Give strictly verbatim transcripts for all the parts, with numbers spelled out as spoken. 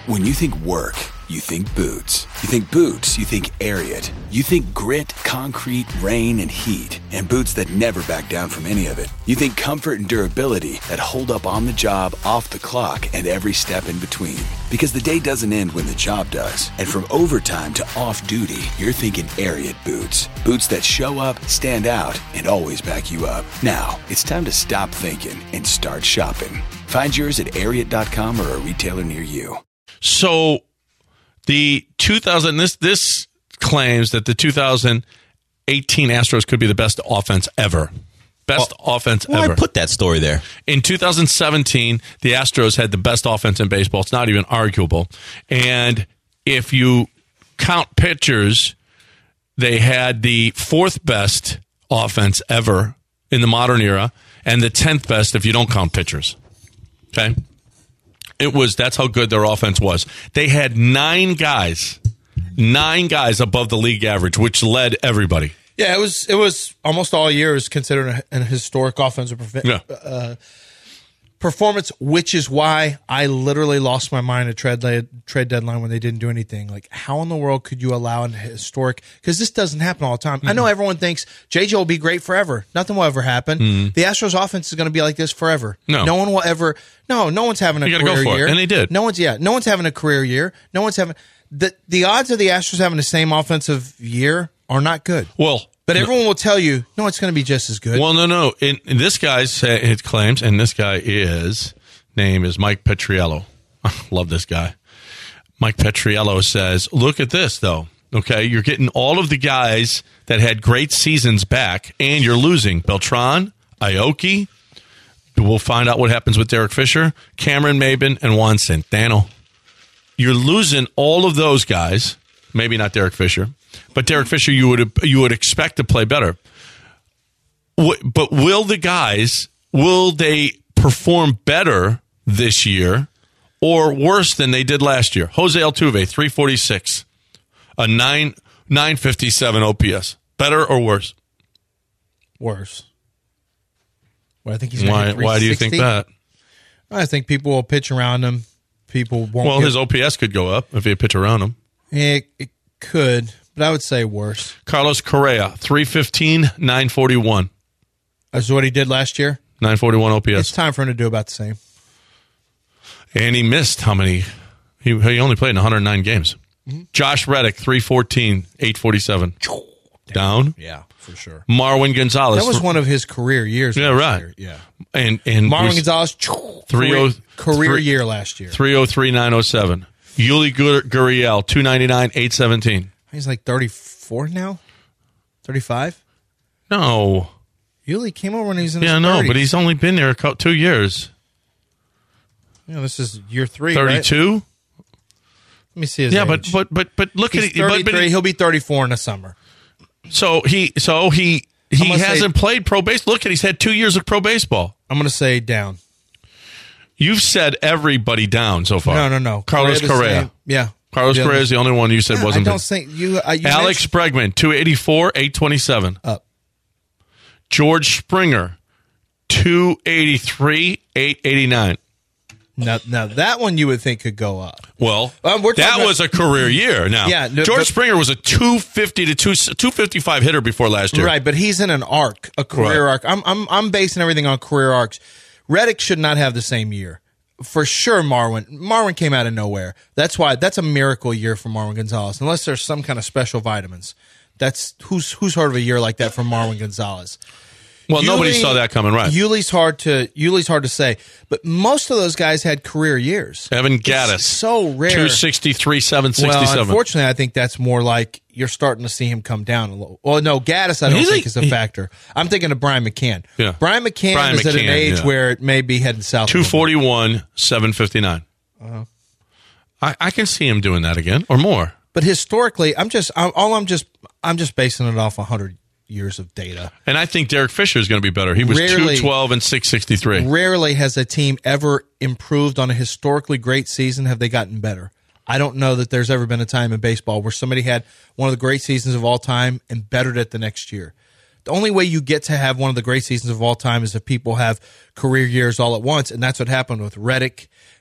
When you think work, you think Boots. You think Boots, you think Ariat. You think grit, concrete, rain, and heat. And boots that never back down from any of it. You think comfort and durability that hold up on the job, off the clock, and every step in between. Because the day doesn't end when the job does. And from overtime to off-duty, you're thinking Ariat boots. Boots that show up, stand out, and always back you up. Now, it's time to stop thinking and start shopping. Find yours at Ariat dot com or a retailer near you. So the two thousand this this claims that the two thousand eighteen Astros could be the best offense ever. Best well, offense well, ever. I put that story there. In two thousand seventeen, the Astros had the best offense in baseball. It's not even arguable. And if you count pitchers, they had the fourth best offense ever in the modern era and the tenth best if you don't count pitchers. Okay? It was, that's how good their offense was. They had nine guys, nine guys above the league average, which led everybody. Yeah, it was, it was almost all year is considered an historic offensive perf- yeah. uh, performance, which is why I literally lost my mind at trade, trade deadline when they didn't do anything. Like, how in the world could you allow an historic, because this doesn't happen all the time. Mm-hmm. I know everyone thinks J J will be great forever. Nothing will ever happen. Mm-hmm. The Astros offense is going to be like this forever. No. No one will ever, no, no one's having a you career go for year. It. And they did. No one's, yeah, no one's having a career year. No one's having, the, the odds of the Astros having the same offensive year are not good. Well, But everyone will tell you, no, it's going to be just as good. Well, no, no. In, in this guy's uh, it claims, and this guy is, name is Mike Petriello. Love this guy. Mike Petriello says, look at this, though. Okay, you're getting all of the guys that had great seasons back, and you're losing Beltran, Aoki. We'll find out what happens with Derek Fisher, Cameron Maybin, and Juan Centeno. You're losing all of those guys. Maybe not Derek Fisher. But Derek Fisher, you would you would expect to play better. But will the guys, will they perform better this year or worse than they did last year? Jose Altuve, three forty-six, a nine nine fifty-seven O P S. Better or worse? Worse. Well, I think he's why. Why do you think that? I think people will pitch around him. People won't. Well, get, his O P S could go up if you pitch around him. It, it could. But I would say worse. Carlos Correa, three fifteen, nine forty-one. That's what he did last year? nine forty-one O P S. It's time for him to do about the same. And he missed how many? He, he only played in one hundred nine games. Mm-hmm. Josh Reddick, three fourteen, eight forty-seven. Down? Yeah, for sure. Marwin Gonzalez. That was one of his career years. Yeah, right. Year. Yeah. And, and Marwin Gonzalez, career, career year last year. three oh three, nine oh seven. Yuli Gurriel, two ninety-nine, eight seventeen. He's like thirty-four now? thirty-five? No. Yuli came over when he was in yeah, his no, thirties. but he's only been there a couple, two years. Yeah, this is year three, thirty-two? Right? Let me see his yeah, age. but but but but look he's at it. thirty-three. But, but he, He'll be thirty-four in the summer. So he so he he hasn't say, played pro baseball. Look at he's had two years of pro baseball. I'm going to say down. You've said everybody down so far. No, no, no. Carlos Correa. Correa. Yeah. Carlos Correa is the only one you said yeah, wasn't. I don't think you. Uh, you Alex Bregman, two eighty-four, eight twenty-seven. Up. George Springer, two eighty-three, eight eighty-nine. Now, now that one you would think could go up. Well, um, we're that about, was a career year. Now, yeah, no, George but, Springer was a two fifty to two fifty-five hitter before last year. Right, but he's in an arc, a career right. arc. I'm, I'm, I'm basing everything on career arcs. Reddick should not have the same year. For sure, Marwin. Marwin came out of nowhere. That's why that's a miracle year for Marwin Gonzalez. Unless there's some kind of special vitamins. That's who's who's heard of a year like that from Marwin Gonzalez. Well, Yuli, nobody saw that coming, right? Yuli's hard to Yuli's hard to say, but most of those guys had career years. Evan Gattis, it's so rare. two sixty-three, seven sixty-seven. Well, unfortunately, I think that's more like you're starting to see him come down a little. Well, no, Gattis I don't He's think a, is a factor. I'm thinking of Brian McCann. Yeah. Brian McCann Brian is McCann, at an age yeah. where it may be heading south. two forty-one, seven fifty-nine. Uh-huh. I, I can see him doing that again or more. But historically, I'm just I'm, all I'm just I'm just basing it off one hundred years of data. And I think Derek Fisher is going to be better. He was Rarely- two twelve and six sixty-three. Rarely has a team ever improved on a historically great season. Have they gotten better? I don't know that there's ever been a time in baseball where somebody had one of the great seasons of all time and bettered it the next year. The only way you get to have one of the great seasons of all time is if people have career years all at once, and that's what happened with Reddick.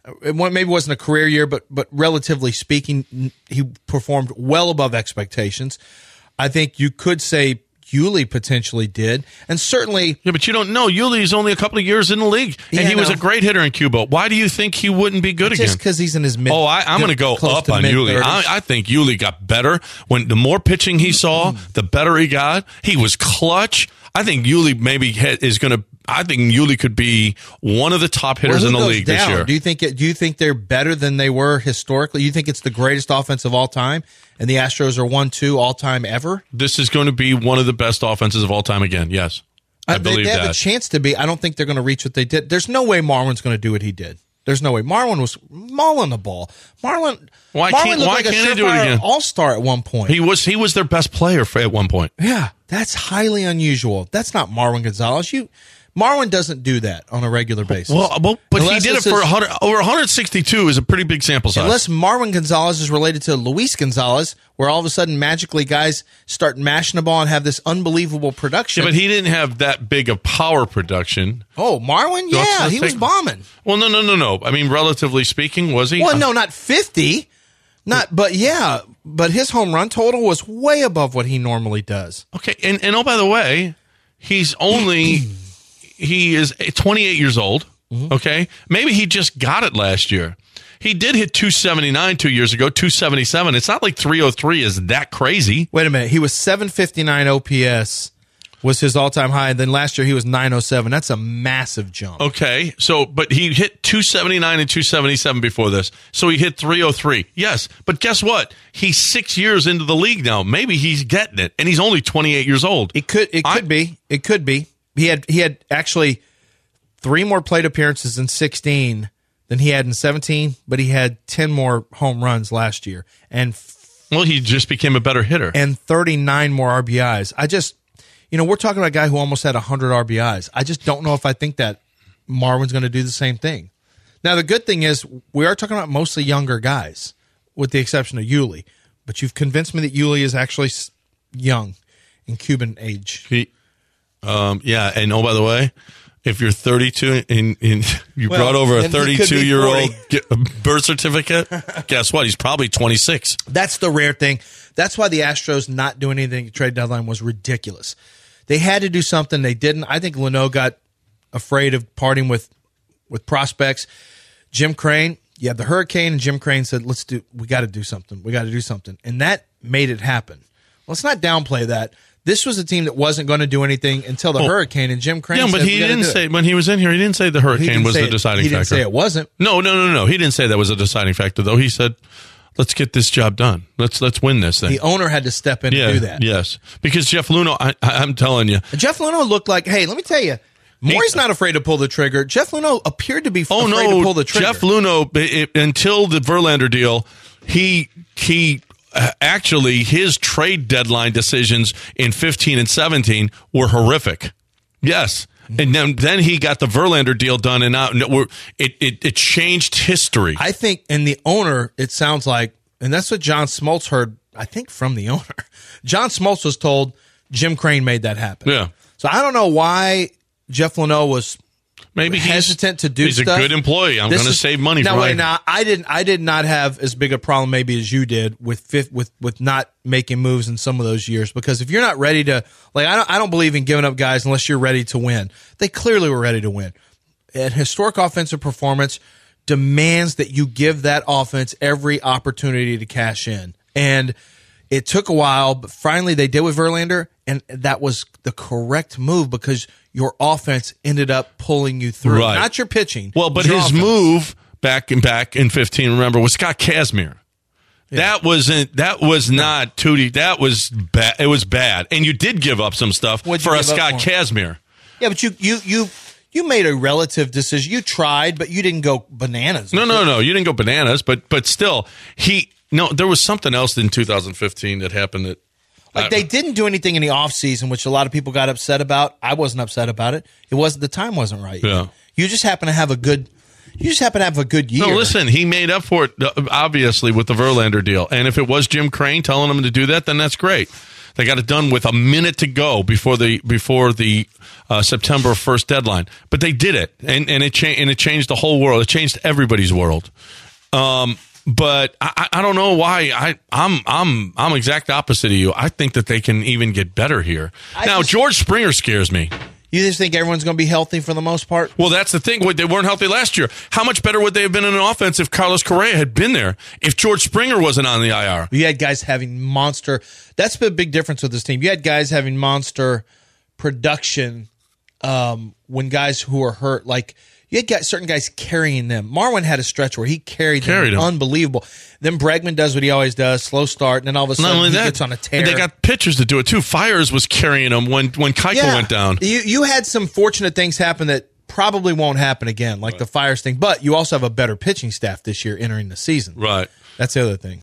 it wa- maybe wasn't a career year, but but relatively speaking, he performed well above expectations. I think you could say Yuli potentially did, and certainly. Yeah, but you don't know. Yuli's only a couple of years in the league, and Yeah, he was no. a great hitter in Cuba. Why do you think he wouldn't be good Just again? because he's in his mid. Oh, I, I'm going to go close up to on Yuli. mid-thirties. I, I think Yuli got better. When the more pitching he saw, the better he got. He was clutch. I think Yuli maybe ha- is going to. I think Yuli could be one of the top hitters Well, in who the goes league down? this year. Do you think it, do you think they're better than they were historically? You think it's the greatest offense of all time, and the Astros are one two all time ever? This is going to be one of the best offenses of all time again. Yes, I Uh, they, believe they have that. a chance to be. I don't think they're going to reach what they did. There's no way Marwin's going to do what he did. There's no way. Marwin was mauling the ball. Marwin. Why Marwin can't- looked why like a can't he do it surefire again? All-star at one point. He was he was their best player for, at one point. yeah, that's highly unusual. That's not Marwin Gonzalez. You, Marwin doesn't do that on a regular basis. Well, well but Unless he did it this for is- one hundred, over one hundred sixty-two is a pretty big sample size. Unless Marwin Gonzalez is related to Luis Gonzalez, where all of a sudden magically guys start mashing the ball and have this unbelievable production. yeah, but he didn't have that big of power production. oh, Marwin, Let's- yeah, let's he was take- bombing. Well, no, no, no, no. I mean, relatively speaking, was he? Well, no, not fifty, not, but yeah, but his home run total was way above what he normally does. Okay, and, and oh, by the way, he's only he is twenty-eight years old. Okay, maybe he just got it last year. He did hit two seventy-nine two years ago, two seventy-seven. It's not like three oh three is that crazy. Wait a minute, he was seven fifty-nine O P S was his all-time high, and then last year he was nine oh seven. That's a massive jump. Okay, so but he hit two seventy-nine and two seventy-seven before this, so he hit three oh three. Yes, but guess what? He's six years into the league now. Maybe he's getting it, and he's only twenty-eight years old. It could, it I- could be, it could be. He had, he had actually three more plate appearances in sixteen than he had in seventeen, but he had ten more home runs last year and Well, he just became a better hitter. and thirty-nine more R B Is. I just, you know, we're talking about a guy who almost had one hundred R B Is. I just don't know if I think that Marwin's going to do the same thing. Now, the good thing is we are talking about mostly younger guys, with the exception of Yuli. But you've convinced me that Yuli is actually s- young in Cuban age. He, um, yeah, and oh, by the way, if you're thirty-two and, and you Well, brought over a then he could be thirty-two-year-old forty. birth certificate, guess what? He's probably twenty-six. That's the rare thing. That's why the Astros not doing anything at trade deadline was ridiculous. They had to do something. They didn't. I think Leno got afraid of parting with with prospects. Jim Crane, you have the hurricane, and Jim Crane said, "Let's do. We got to do something. We got to do something," and that made it happen. Let's not downplay that. This was a team that wasn't going to do anything until the Oh. hurricane, and Jim Crane. Yeah, but said, he "We gotta didn't do it." say when he was in here. He didn't say the He hurricane didn't was say the it- deciding He didn't factor. say it wasn't. No, no, no, no. He didn't say that was a deciding factor, though. He said, "Let's get this job done. Let's let's win this thing." The owner had to step in yeah, to do that. yes, because Jeff Luno, I, I, I'm telling you, And Jeff Luno looked like, hey, let me tell you, Maury's not afraid to pull the trigger. Jeff Luno appeared to be oh afraid no, to pull the trigger. Jeff Luno it, it- until the Verlander deal, he he uh, actually his trade deadline decisions in fifteen and seventeen were horrific. Yes. And then, then he got the Verlander deal done, and now we're, it, it it changed history. I think, and the owner, it sounds like, and that's what John Smoltz heard, I think, from the owner. John Smoltz was told Jim Crane made that happen. Yeah. So I don't know why Jeff Luno was Maybe he's- hesitant to do he's stuff. a good employee. I'm This going to is- save money. Now for wait, him. now I didn't. I did not have as big a problem maybe as you did with fifth, with with not making moves in some of those years, because if you're not ready to, like, I don't, I don't believe in giving up guys unless you're ready to win. They clearly were ready to win. And historic offensive performance demands that you give that offense every opportunity to cash in. And it took a while, but finally they did with Verlander, and that was the correct move because your offense ended up pulling you through. Right. Not your pitching. Well, but your his offense. move back in back in fifteen, remember, was Scott Kazmir. That wasn't. That was not Tootie. That was bad. It was bad, and you did give up some stuff What'd you for a give up Scott for? Kazmir. Yeah, but you you you you made a relative decision. You tried, but you didn't go bananas. No, no, no. You didn't go bananas, but but still, he no. There was something else in two thousand fifteen that happened that. Like, they didn't do anything in the offseason, which a lot of people got upset about. I wasn't upset about it. It wasn't, the time wasn't right. Yeah. You just happen to have a good, you just happen to have a good year. No, listen, he made up for it, uh, obviously, with the Verlander deal. And if it was Jim Crane telling him to do that, then that's great. They got it done with a minute to go before the before the uh, September first deadline. But they did it, and and it cha- and it changed the whole world. It changed everybody's world. Um, but I, I don't know why I I'm I'm I'm exact opposite of you. I think that they can even get better here. I now just- George Springer scares me. You just think everyone's going to be healthy for the most part? Well, that's the thing. They weren't healthy last year. How much better would they have been in an offense if Carlos Correa had been there? If George Springer wasn't on the I R? You had guys having monster. That's the big difference with this team. You had guys having monster production um, when guys who were hurt, like you had guys, certain guys carrying them. Marwin had a stretch where he carried, Carried them. him. Unbelievable. Then Bregman does what he always does, slow start, and then all of a Not sudden only he that, gets on a tear. and they got pitchers to do it too. Fires was carrying them when when Keuchel Yeah. went down. You you had some fortunate things happen that probably won't happen again, like the Fires thing. But you also have a better pitching staff this year entering the season. Right. That's the other thing.